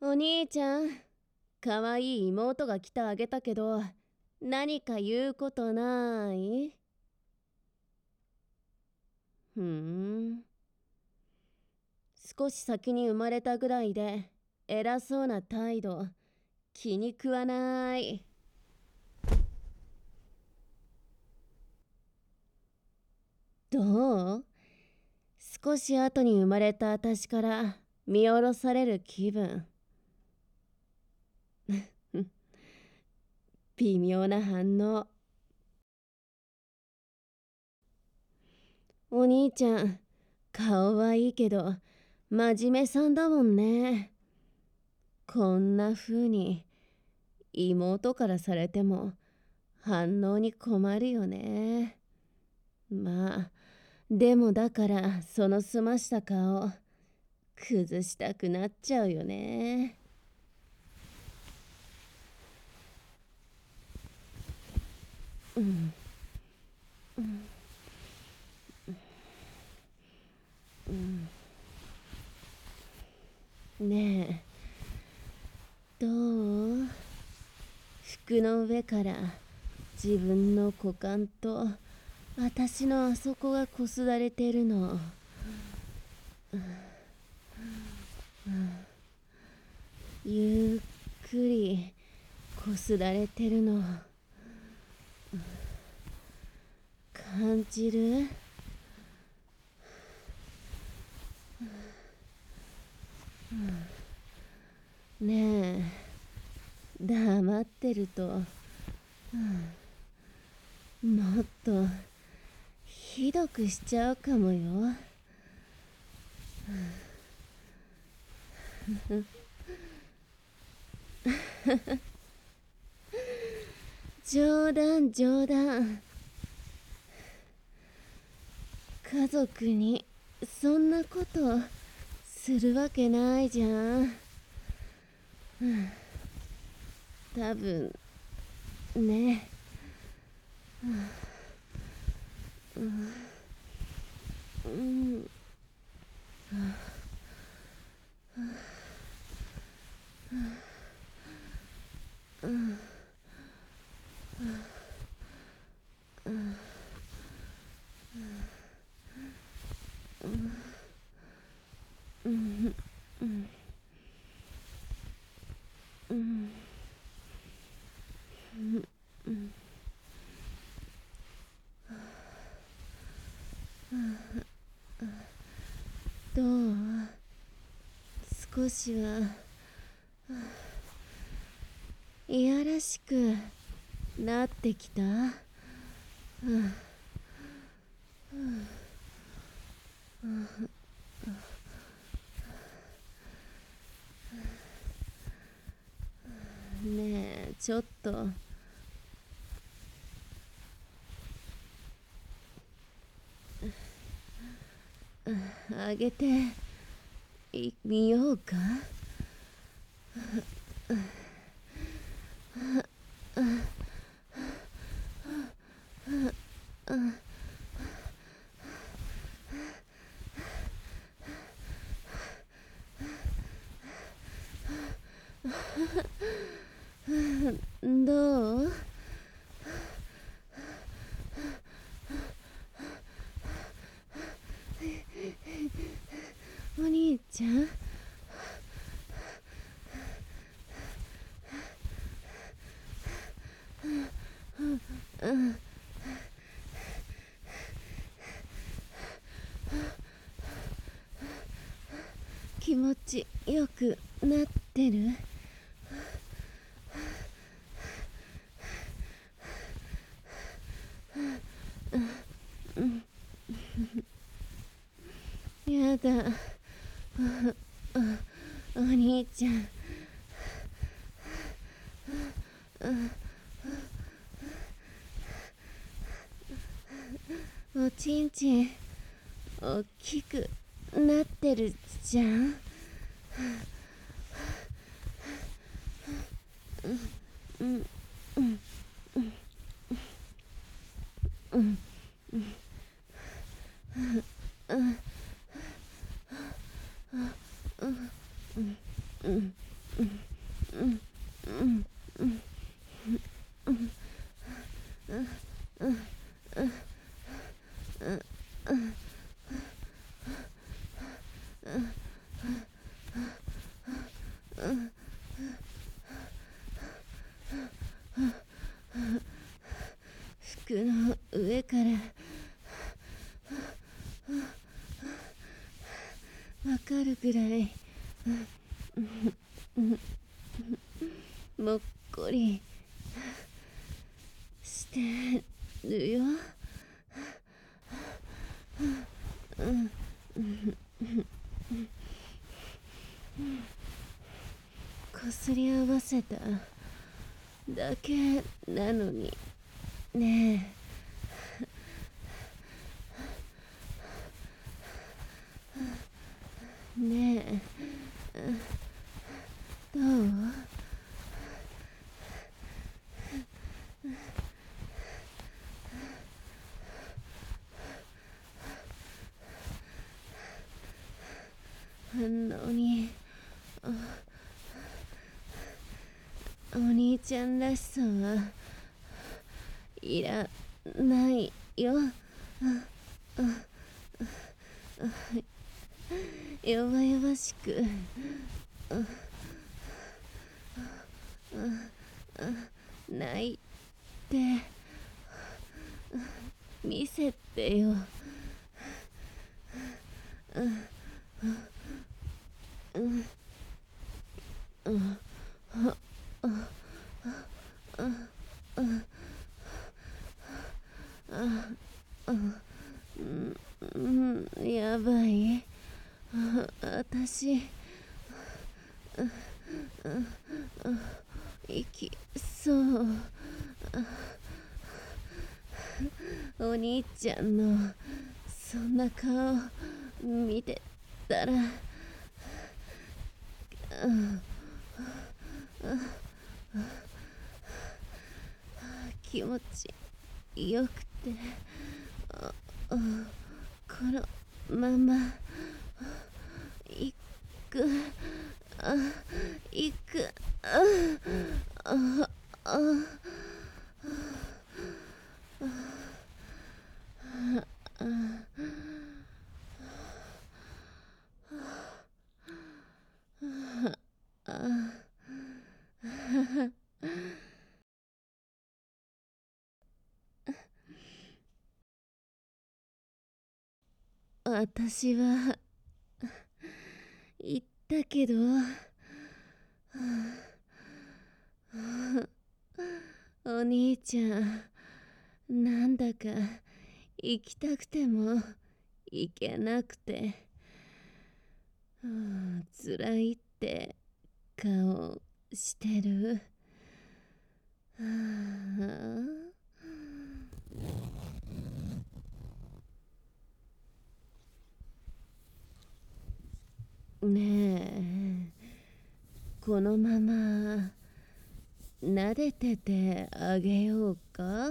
お兄ちゃん、かわいい妹が来てあげたけど、何か言うことない？ふーん。少し先に生まれたぐらいで、偉そうな態度、気に食わない。どう？少し後に生まれた私から見下ろされる気分。微妙な反応。お兄ちゃん、顔はいいけど、真面目さんだもんね。こんな風に妹からされても反応に困るよね。まあ、でもだからその澄ました顔、崩したくなっちゃうよね。うん。ねえ、どう？服の上から自分の股間と私のあそこがこすられてるの。ゆっくりこすられてるの感じる？ねえ、黙ってると、もっとひどくしちゃうかもよ。冗談冗談。家族にそんなことするわけないじゃん。多分ね。うん。どう？少しはいやらしくなってきた？ねえ、ちょっとあげてみようか。どう？お兄ちゃん、気持ちよくなってる？やだ、お兄ちゃん。おちんちんおっきくなってるじゃん。 服の上からわかるぐらいもっこりしてるよ。こすり合わせただけなのにねえ。ねえ、どう？のにお兄ちゃんらしさはいらないよ。弱々しく泣いて見せてよ。やばい。私息そう。お兄ちゃんのそんな顔見てたら気持ちよくてこのまま行く行く私は言ったけどお兄ちゃんなんだか行きたくても行けなくて辛いって顔してる。ねえ、このまま撫でててあげようか。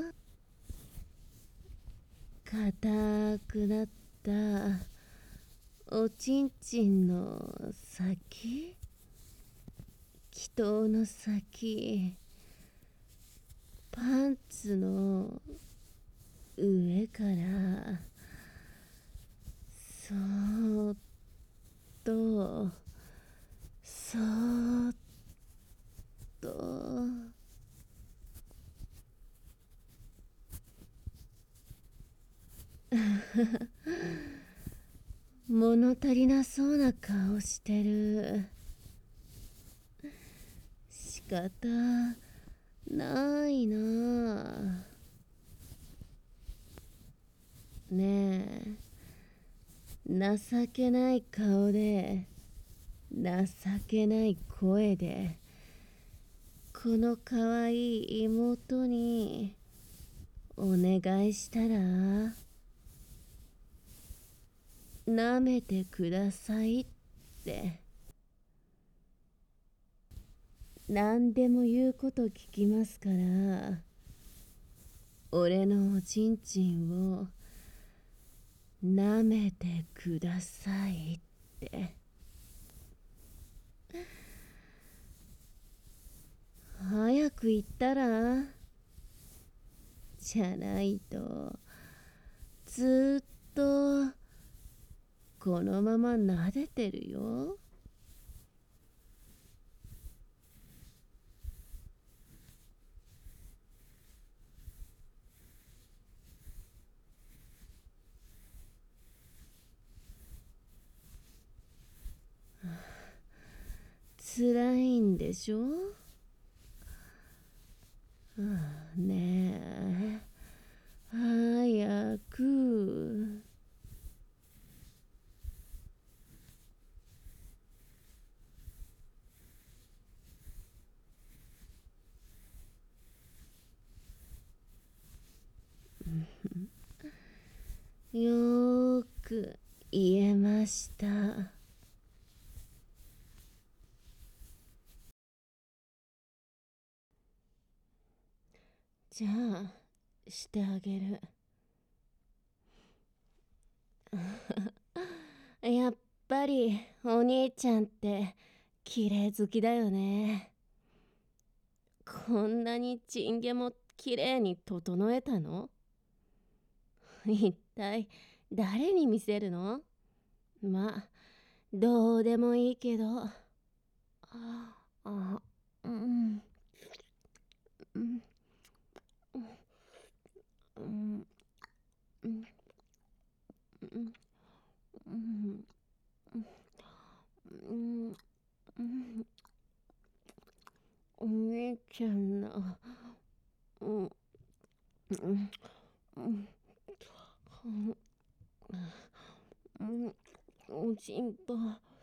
硬くなったおちんちんの先、気筒の先、パンツの上からそーっとそーっと物足りなそうな顔してる。仕方ないな。ねえ、情けない顔で情けない声でこのかわいい妹にお願いしたら舐めてくださいって何でも言うこと聞きますから、俺のおちんちんを舐めてくださいって。早く言ったらじゃないとずーっとこのまま撫でてるよ。辛いんでしょ？ねえ、早く。よーく言えました。じゃあしてあげる。やっぱりお兄ちゃんって綺麗好きだよね。こんなにチンゲも綺麗に整えたの？一体誰に見せるの？まあどうでもいいけど。あ、うん、うん、うん、うん、うん、うん、うん、うん、お兄ちゃんの、うん、うん、うん、うん、おちんぽ、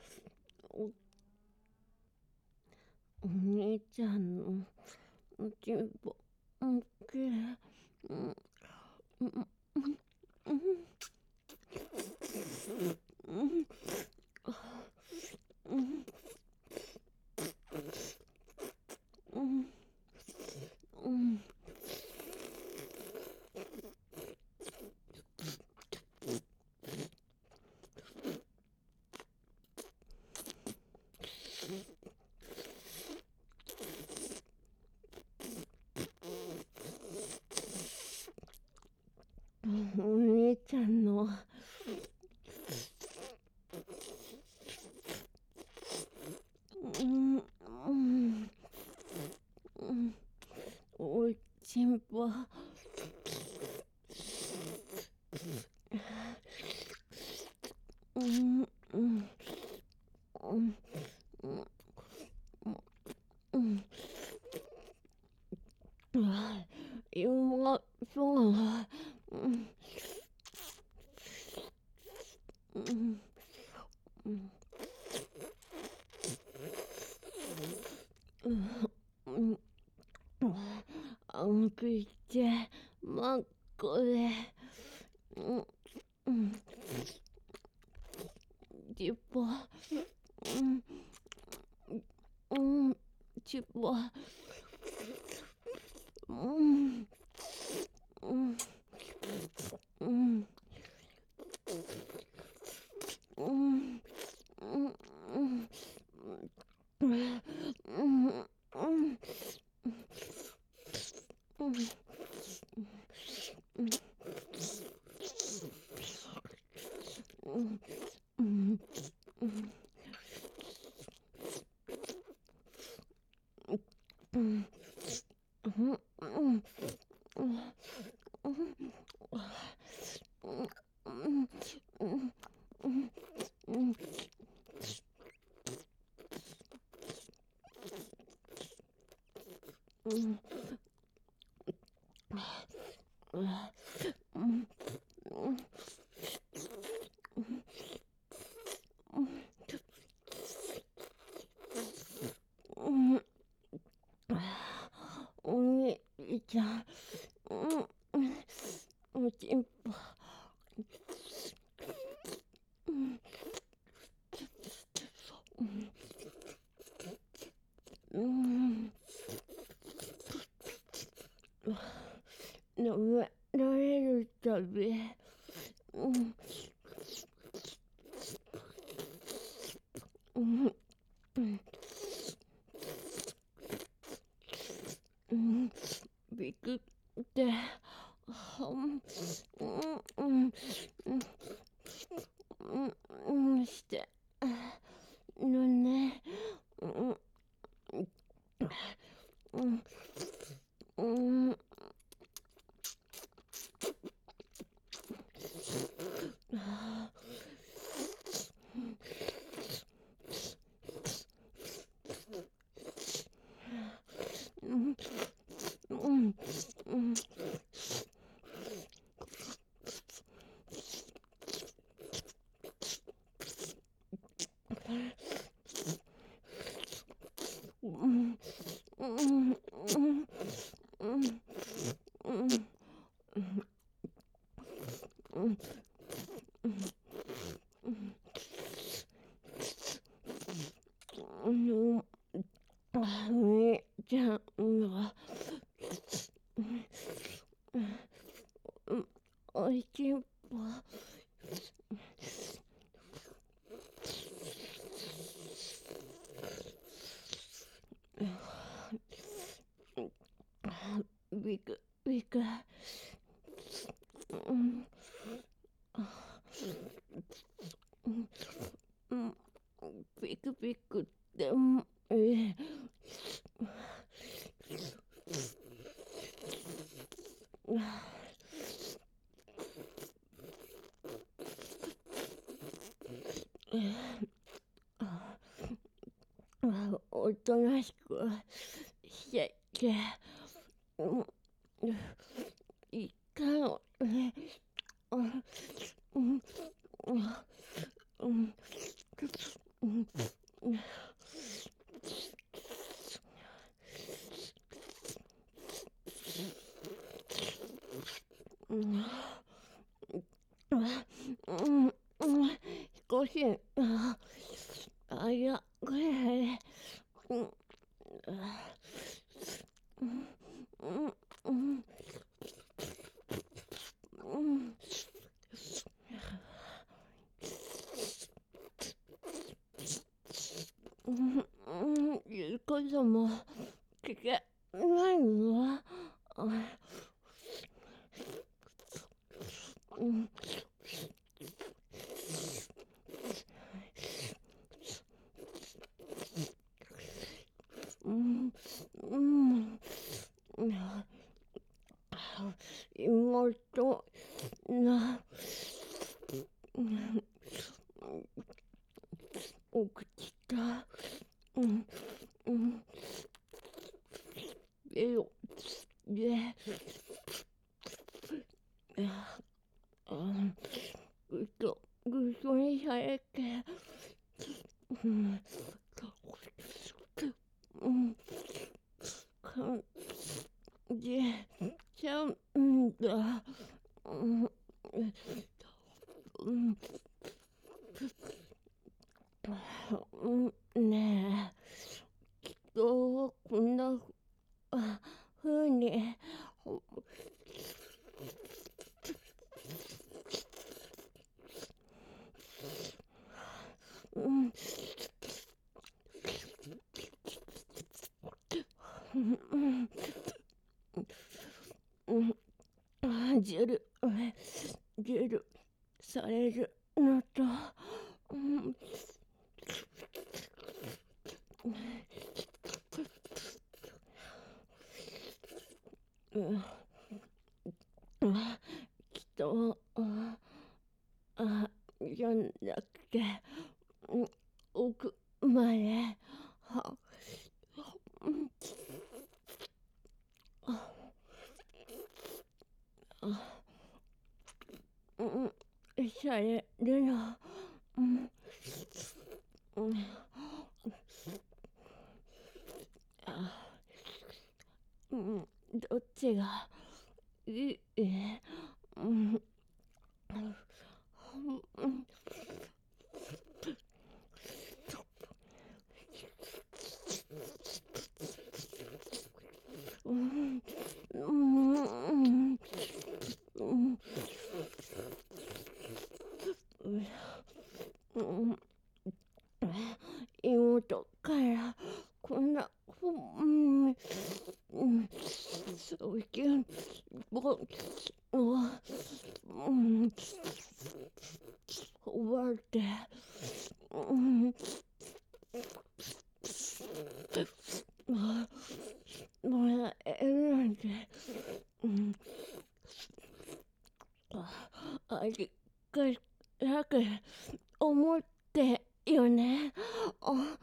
お兄ちゃんのおちんぽ、きれい、うん、うん、うん、うん、うん、うん、うん、お兄ちゃんの、うん、うん、うん、おちんぽ、うん、うん、うん、うん、うまそう、うん、うん、うん、うん、あんくいて、まっこで、うん、うん、ちっぽ、うん、うん、ちっぽ、うん、うん、うん、うん、うん、うん、うん、うん、うん、うん、うん、うん、お兄ちゃん、おちんぽ、うん、舐めるたび、うん、うん、うん、びくって、うん、うん、 うんうんうんうんうんうんうんじゃあ、おいしいわ。ビクビク。うんうんビクビクっておとなしくしてて、うんいかのね。うんうんうんうんうんうん少しやぐらいうんうんうんうん言うことも聞けないの。うんうんうん妹なお口がうんうんでよでぐとぐとにされてうんうん感じちゃうんだうんうんねえどうこんなふうにうんうんうんジェルジェルされるのとうんうん人じゃなくて奥まではうんされるのうんうんうんどっちがいいうんうんうんうんうんうん妹からこんなそういうぼうん終わってうんもらえるなんてうんありがたく思ってよね。あ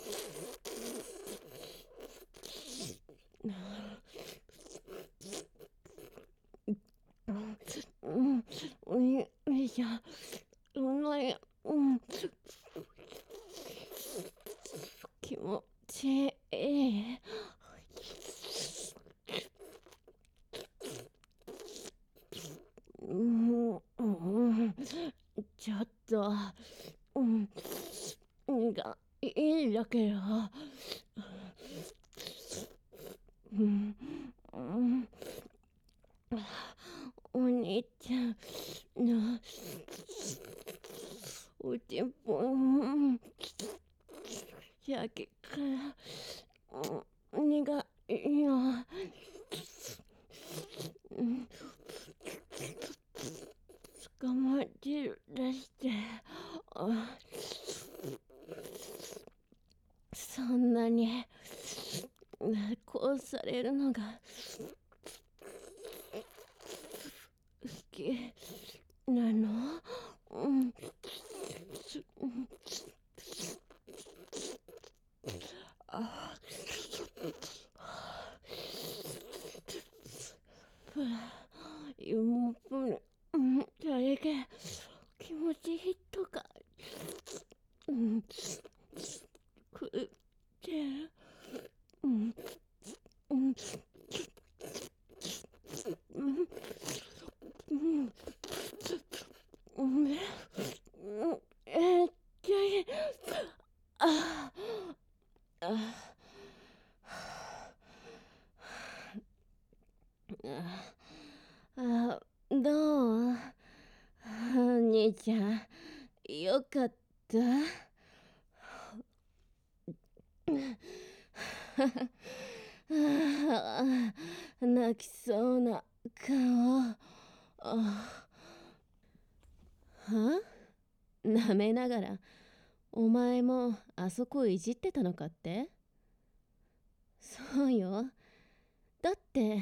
うんお兄ちゃんそんなにちょっと、うん、がいいんだけど、うん、うん、お兄ちゃんのおちんぽ、先から、苦いよ。うん、捕まってるらして、あ、そんなにこうされるのが好きなの？うん、あ、妹に、誰が気持ちいいとか、うん、くれてる。うん、うん、うん、うん、うん、ああ、あ、どう？兄ちゃん、よかった？泣きそうな顔。は？舐めながら、お前もあそこいじってたのかって？そうよ。だって、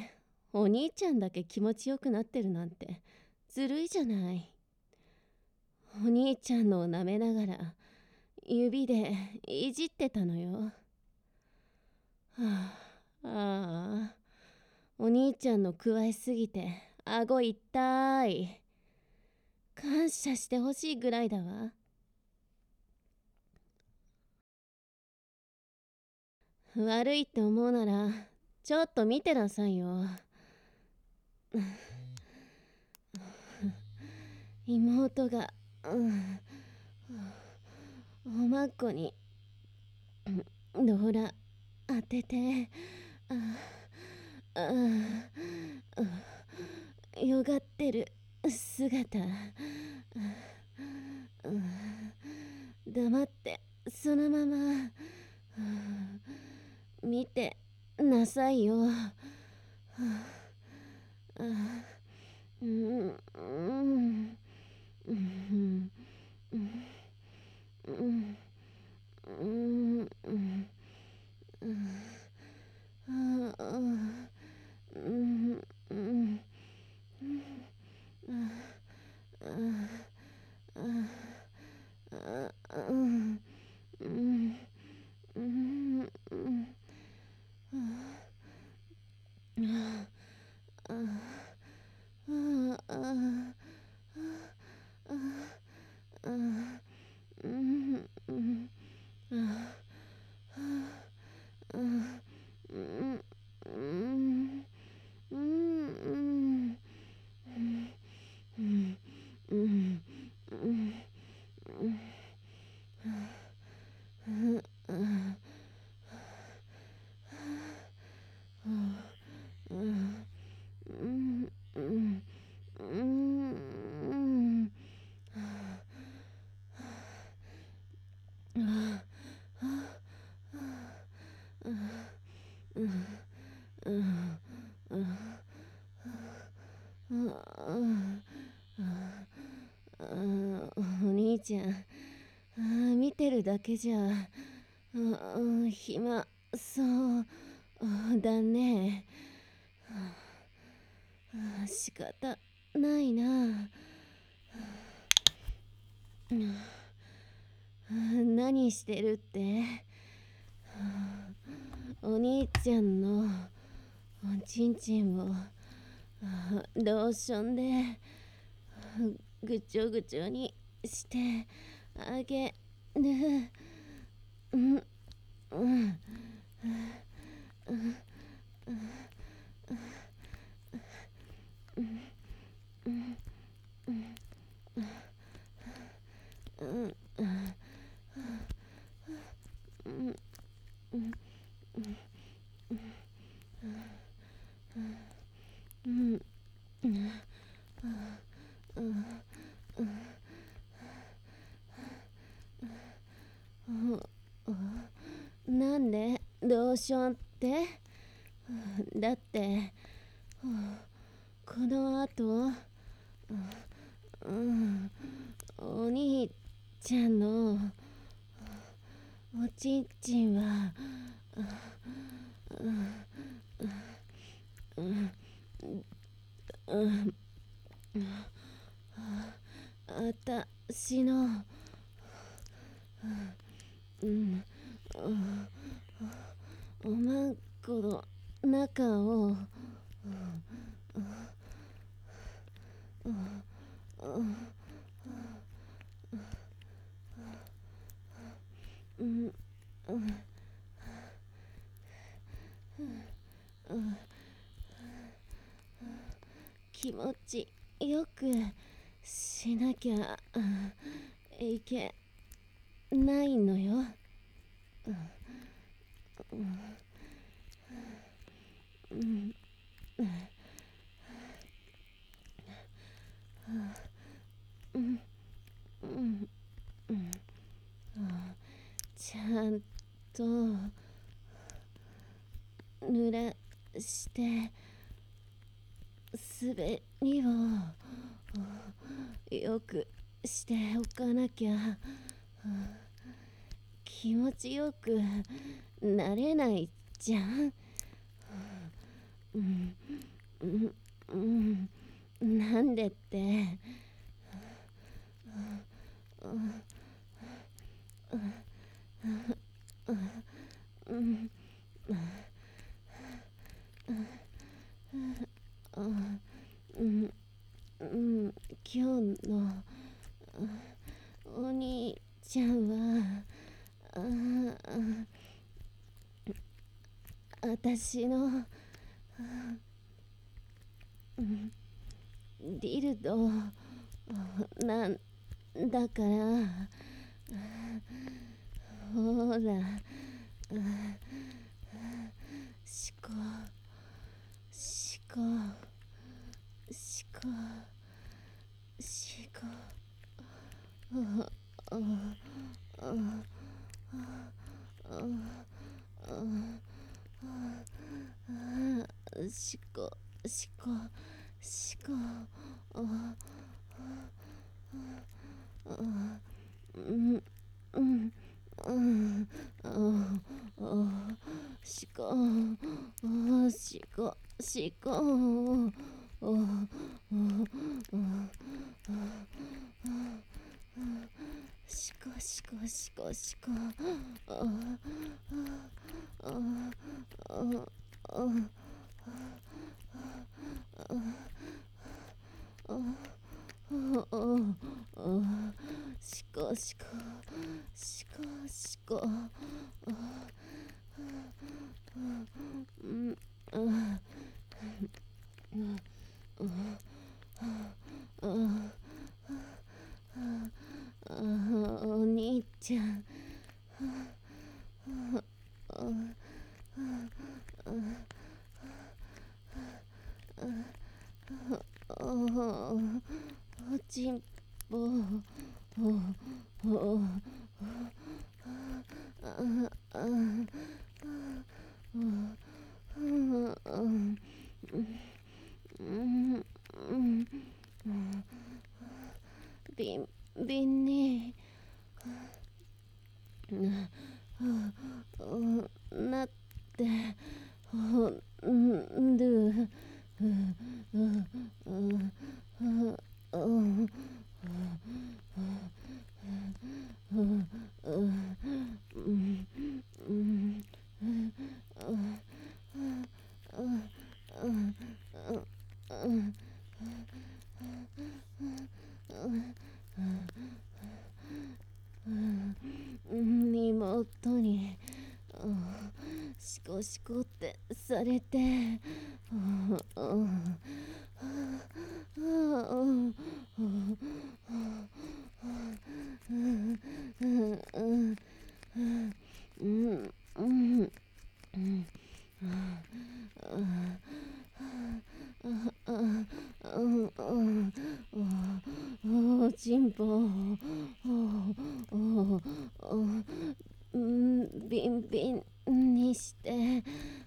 お兄ちゃんだけ気持ちよくなってるなんて、ずるいじゃない。お兄ちゃんのを舐めながら、指でいじってたのよ。はあ、ああ、お兄ちゃんのくわえすぎて、顎痛い。感謝してほしいぐらいだわ。悪いって思うなら、ちょっと見てなさいよ。妹が、おまっこに、ローラ当てて、よがってる姿、黙ってそのまま見てなさいよ。うん、うん、うん、うん、うん、うん、お兄ちゃん、見てるだけじゃ、暇そうだね。仕方ないな。何してるって？お兄ちゃんのおちんちんをローションでぐちょぐちょにしてあげる。うん、うん、 うんうんうんなんでどうしようってだってこのあとお兄ちゃんのおちんちんはあたしのおまんこの中を気持ちよくしなきゃいけないのよ。ちゃんと濡らして滑りをよくしておかなきゃ気持ちよくなれないじゃん。なんでって今日のお兄ちゃんは私のディルドなんだからほらしこしこしこしこしこしこしこしこしこしこしこしこしこしこしこしこしこしこお兄ちゃんおちんぽビンビンになってほんる妹にシコシコってされてちんぽビンビンにして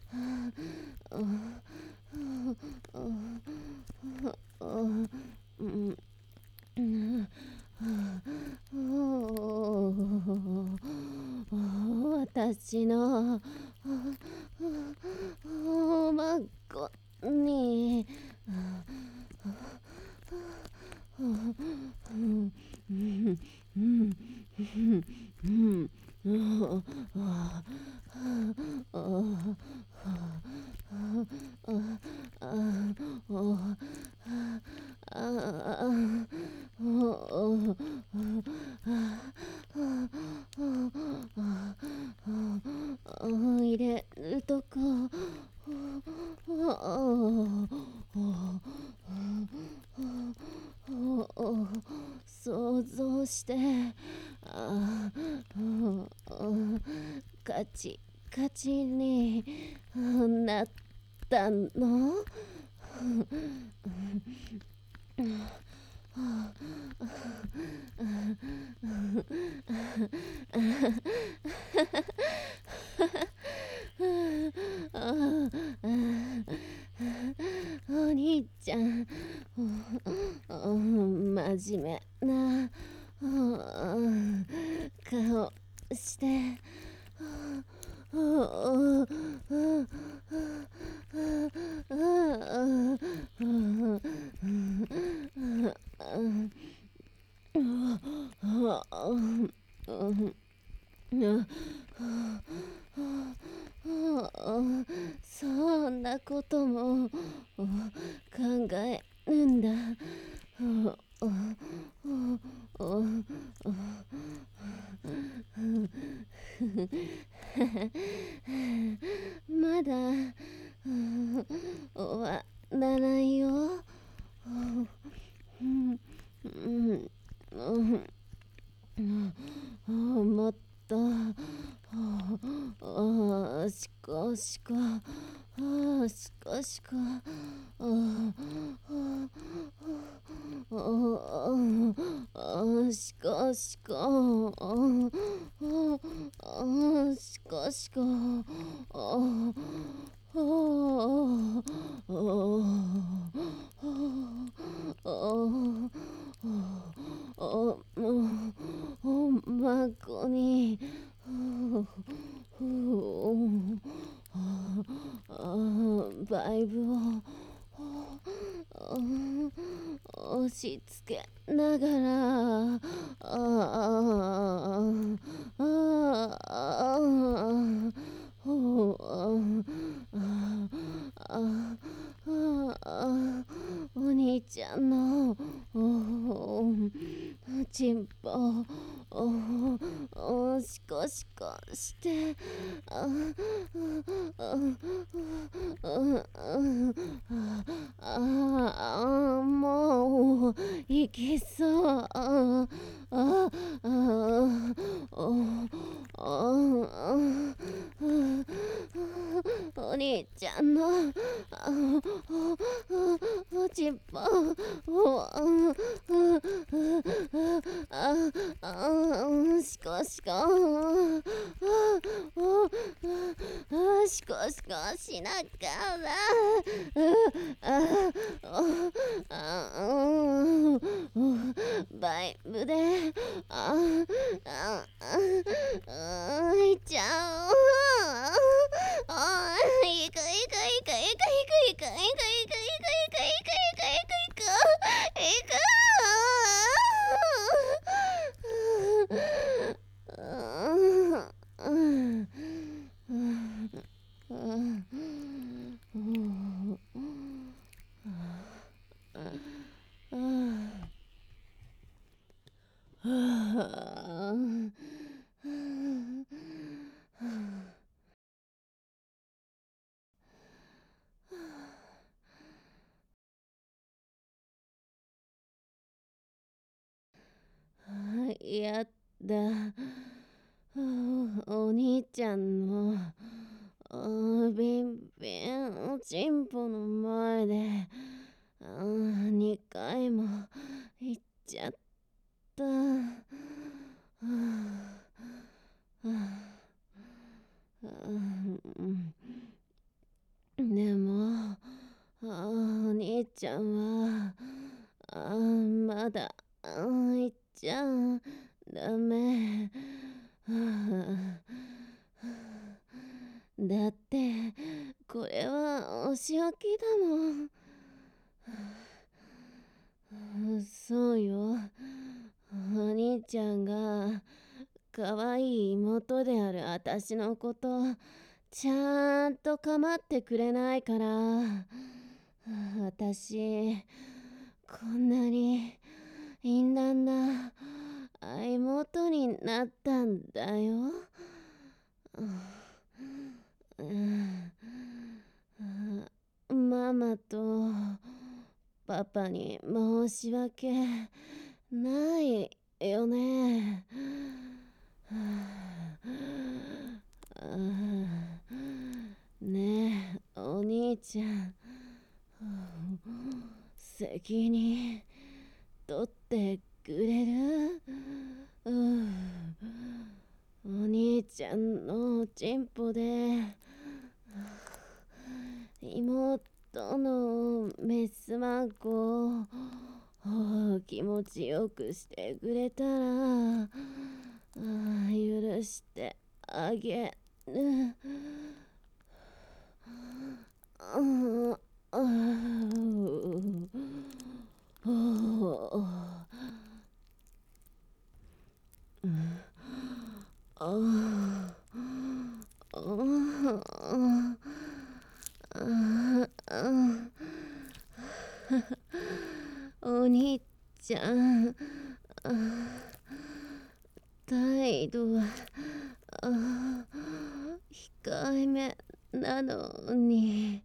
私の孫に入れるとこ想像してカチカチになったのお兄ちゃん真面目な顔してそんなことも考えるんだ。まだ終わらないよ。もっとしこしこしこしこしこしこしこしこ孫にバイブを押し付けながらお兄ちゃんのちんぽしこしこしてもういけそうお兄ちゃんのちんぽしこしこしこしこしながらバイブでいっちゃういくいくいくいくいくいくいくいくいくいくいくいくいくいくいくいくいくいくいくやった。お兄ちゃんのビンビンおちんぽの前で2回も言っちゃった。 。はあうんでも、お兄ちゃんは、まだ、行っちゃダメ。だって、これはお仕置きだもん。そうよ。お兄ちゃんが、可愛い妹であるあたしのこと、ちゃんと構ってくれないから、私、こんなに淫乱な妹になったんだよ。ママとパパに申し訳ないよね。ねえ、お兄ちゃん、責任取ってくれる？お兄ちゃんのチンポで妹のメスマンコを気持ちよくしてくれたら許してあげる。お兄ちゃん、態度は控えめなのに。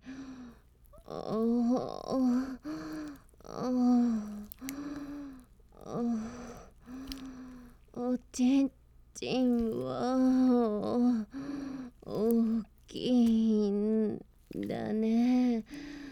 おちんちんは大きいんだね。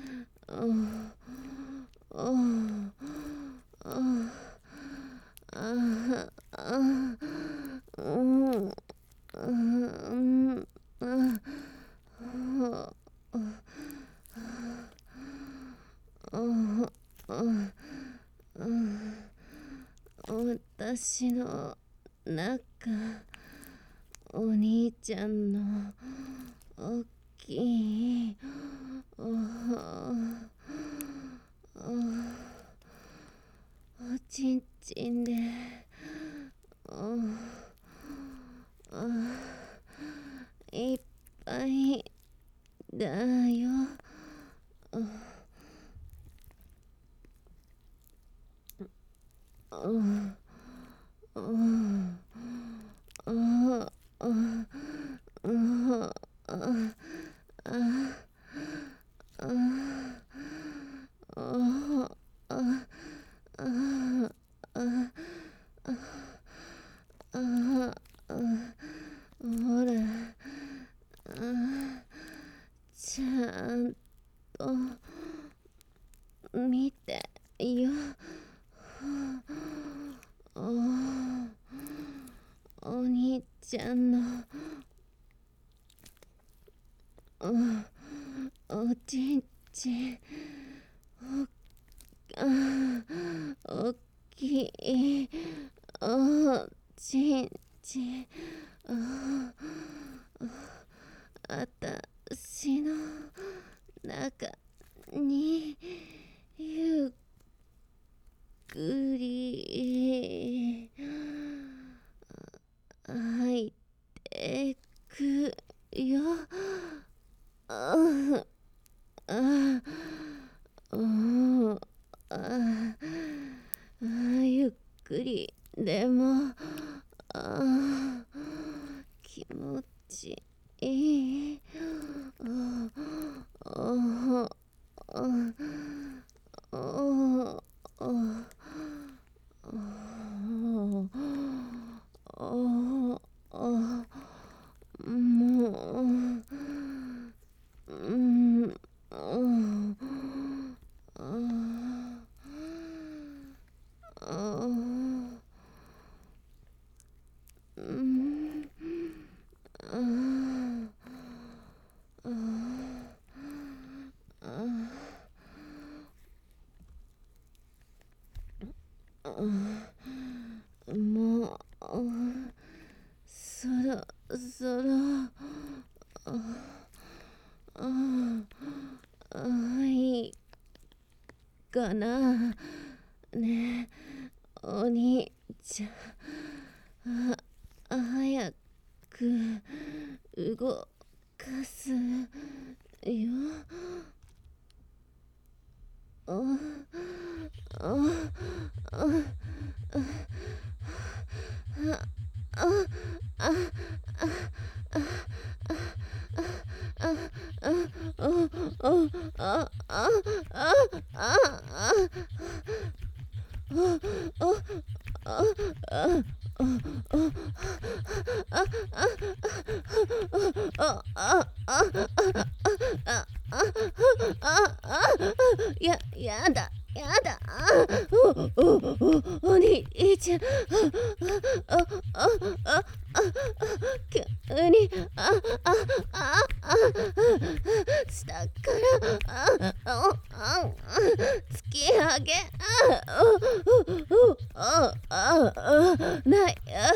私の中、お兄ちゃんの大きいおちんちんでいっぱいだよ。ほら、ちゃんと見てよ。お兄ちゃんのおちんちんおっきいおちんちんあたしの中にゆっくり入ってくよ。ゆっくりでも気持ちいい。 かな。ねえ、お兄ちゃん、早く動かすよ。あああああやだやだ、お兄ちゃん、急に下から突き上げない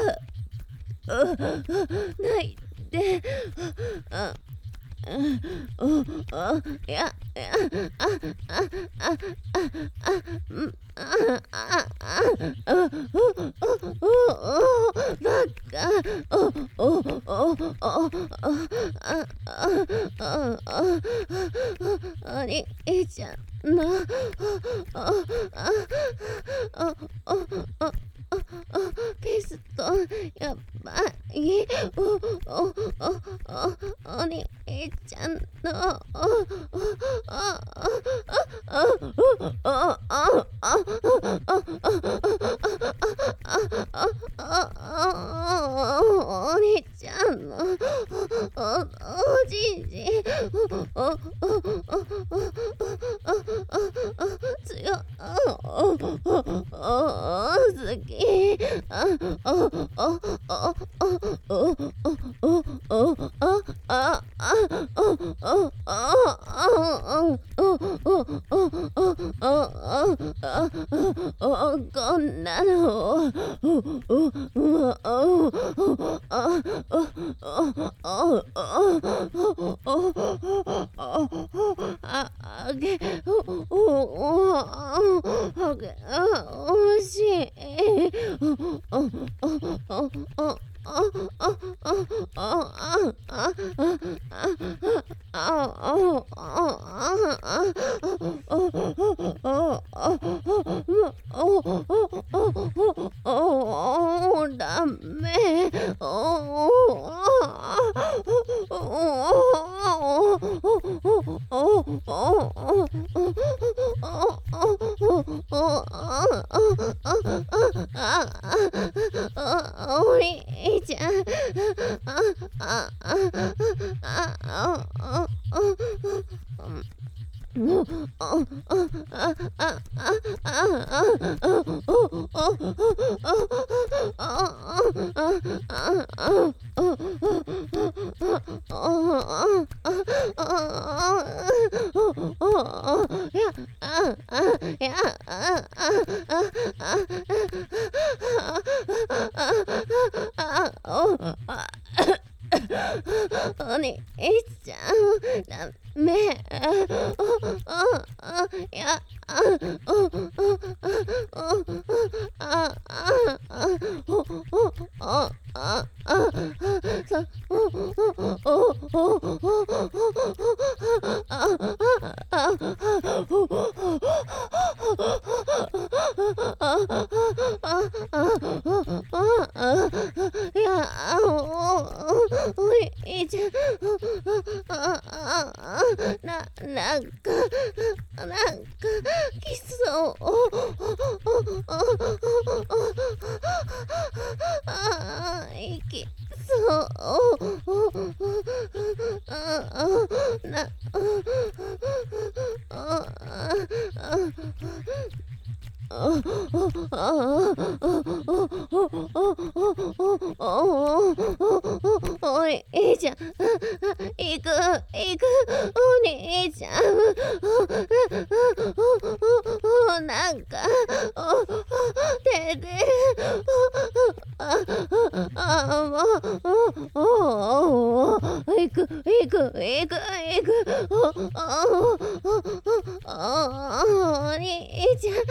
ないでいやお兄ちゃんのピストンやばい。お兄ちゃんのお兄ちゃんのおじいじ強すぎ。こんなのおしい。ダメ。お兄ちゃん、お兄ちゃん、ダメ。いやお兄ちゃん、なんかキスをいきそうなお兄ちゃん、行くお兄ちゃん、なんか手で行くお兄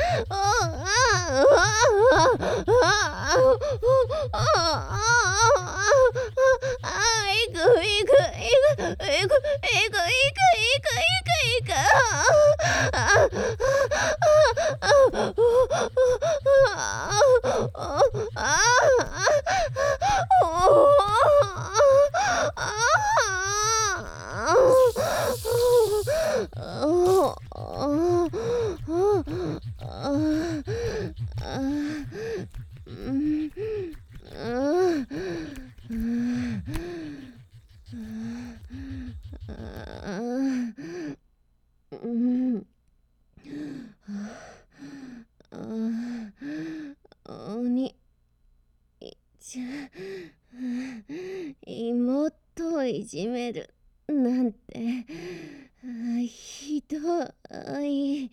お兄ちゃん、妹をいじめるなんてひどい。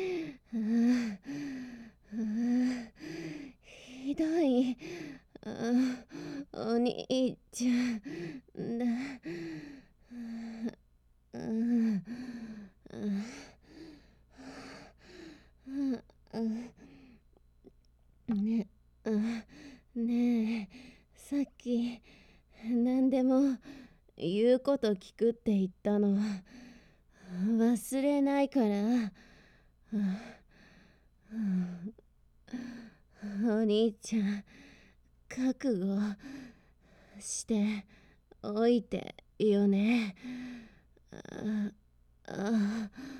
ひどい。お兄ちゃんだ。ね、ねえ、さっき何でも言うこと聞くって言ったの忘れないから。お兄ちゃん、覚悟しておいてよね。ああ